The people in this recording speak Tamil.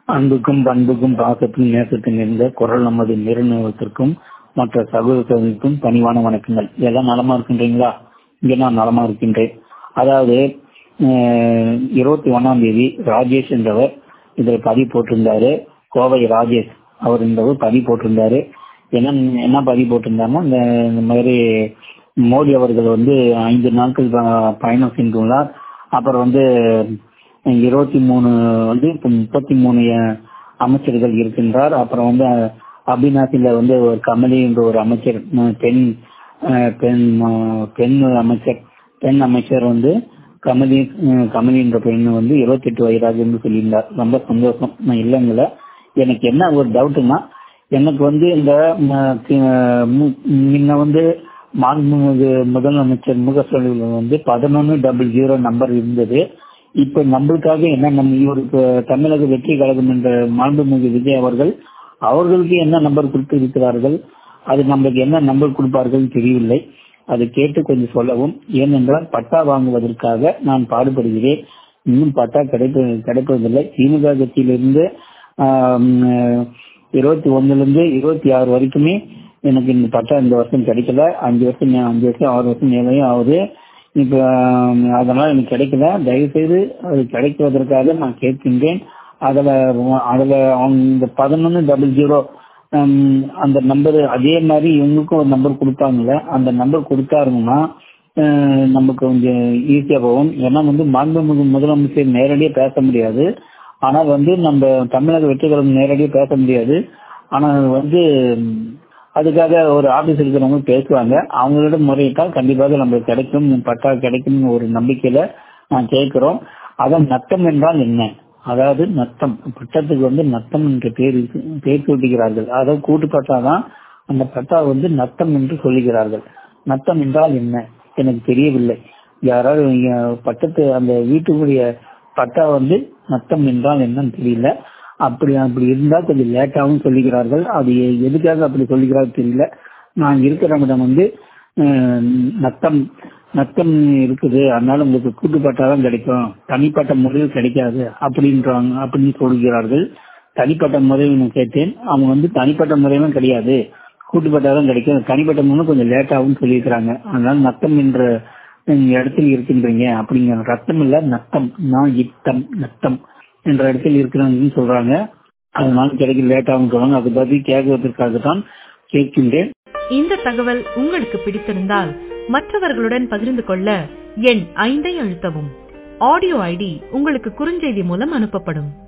அன்புக்கும் பண்புக்கும் பாசத்துக்கும் நேசத்துக்கும் இருந்த குரல் நமது நிறுவனத்திற்கும் மற்ற சகோதரர்களுக்கும் பணிவான வணக்கங்கள். எல்லாம் நலமா இருக்கின்றீங்களா? இங்க நான் நலமா இருக்கின்றேன். அதாவது 21ஆம் தேதி ராஜேஷ் என்றவர் இதில் பதிவு போட்டிருந்தாரு. கோவை ராஜேஷ் அவர் இந்த பதிவு போட்டிருந்தாரு. என்ன பதிவு போட்டிருந்தாருன்னா, இந்த மாதிரி மோடி அவர்கள் 5 நாட்கள் பயணம் சென்றுள்ளார். அப்புறம் 23 33 அமைச்சர்கள் இருக்கின்றார். அப்புறம் அபிநாசில ஒரு கமலி என்ற ஒரு அமைச்சர், பெண் அமைச்சர் கமலி என்ற பெண் 28 வயதாக என்று சொல்லியிருந்தார். ரொம்ப சந்தோஷம். நான் இல்லைங்கள, எனக்கு என்ன ஒரு டவுட்னா, எனக்கு இந்த முன்ன மாண்புமிகு முதலமைச்சர் மு க ஸ்டாலின் 1100 நம்பர் இருந்தது. இப்ப நம்மளுக்காக என்ன இவருக்கு தமிழக வெற்றி கழகம் என்ற மாண்புமிகு விஜய் அவர்களுக்கு என்ன நம்பர் கொடுத்து இருக்கிறார்கள், அது நம்மளுக்கு என்ன நம்பர் கொடுப்பார்கள் தெரியவில்லை. அதை கேட்டு கொஞ்சம் சொல்லவும். ஏனென்றால் பட்டா வாங்குவதற்காக நான் பாடுபடுகிறேன். இன்னும் பட்டா கிடைப்பதில்லை. திமுக கட்சியிலிருந்து 21 26 வரைக்குமே எனக்கு இந்த பட்டா இந்த வருஷம் கிடைக்கல. 5 வருஷம் 6 வருஷம் மேலேயும் ஆகுது. இப்ப அதனால எனக்கு கிடைக்கல. தயவுசெய்து அது கிடைக்குவதற்காக நான் கேட்கின்றேன். அதுல இந்த 1100 அந்த நம்பர் அதே மாதிரி இவங்களுக்கும் ஒரு நம்பர் கொடுப்பாங்கல்ல, அந்த நம்பர் கொடுத்தாருன்னா நமக்கு கொஞ்சம் ஈஸியா போகும். ஏன்னா மாண்புமிகு முதலமைச்சர் நேரடியாக பேச முடியாது. ஆனால் நம்ம தமிழக வெற்றி கழகம் நேரடியாக பேச முடியாது. ஆனால் அதுக்காக ஒரு ஆபீஸ் இருக்கிறவங்க பேசுவாங்க. அவங்களிடம் முறையிட்டால் கண்டிப்பாக நம்மளுக்கு கிடைக்கும், பட்டா கிடைக்கும் ஒரு நம்பிக்கையில நான் கேட்கிறோம். அதான் நத்தம் என்றால் என்ன? அதாவது நத்தம், பட்டத்துக்கு நத்தம் என்ற பேர் சூட்டுகிறார்கள். அதாவது கூட்டு பட்டா தான் அந்த பட்டா நத்தம் என்று சொல்லுகிறார்கள். நத்தம் என்றால் என்ன எனக்கு தெரியவில்லை. யாராவது பட்டத்து அந்த வீட்டுக்குரிய பட்டா நத்தம் என்றால் என்னன்னு தெரியல. அப்படி இருந்தா கொஞ்சம் லேட்டாகவும் சொல்லுகிறார்கள். அது எதுக்காக அப்படி சொல்லுகிறார்கள் தெரியல. நான் இருக்கிறவங்க நத்தம் இருக்குது, அதனால உங்களுக்கு கூட்டுப்பட்டா தான் கிடைக்கும், தனிப்பட்ட முறையில் கிடைக்காது அப்படின்னு சொல்கிறார்கள். தனிப்பட்ட முறையில் நான் கேட்டேன். அவங்க தனிப்பட்ட முறையிலும் கிடையாது, கூட்டுப்பட்டா தான் கிடைக்கும், தனிப்பட்ட முறை கொஞ்சம் லேட்டாகவும் சொல்லியிருக்கிறாங்க. அதனால நத்தம் என்ற இடத்தில் இருக்கின்றீங்க அப்படிங்கிற ரத்தம் இல்ல, நத்தம் நத்தம் என்ற இடத்தில் இருக்கிறாங்கன்னு சொல்றாங்க. அதனால கிடைக்க லேட்டாகும் சொல்றாங்க. அதை பத்தி கேட்கறதுக்காக தான் கேட்கின்றேன். இந்த தகவல் உங்களுக்கு பிடித்திருந்தால் மற்றவர்களுடன் பகிர்ந்து கொள்ள எண் 5 அழுத்தவும். ஆடியோ ஐடி உங்களுக்கு குறுஞ்செய்தி மூலம் அனுப்பப்படும்.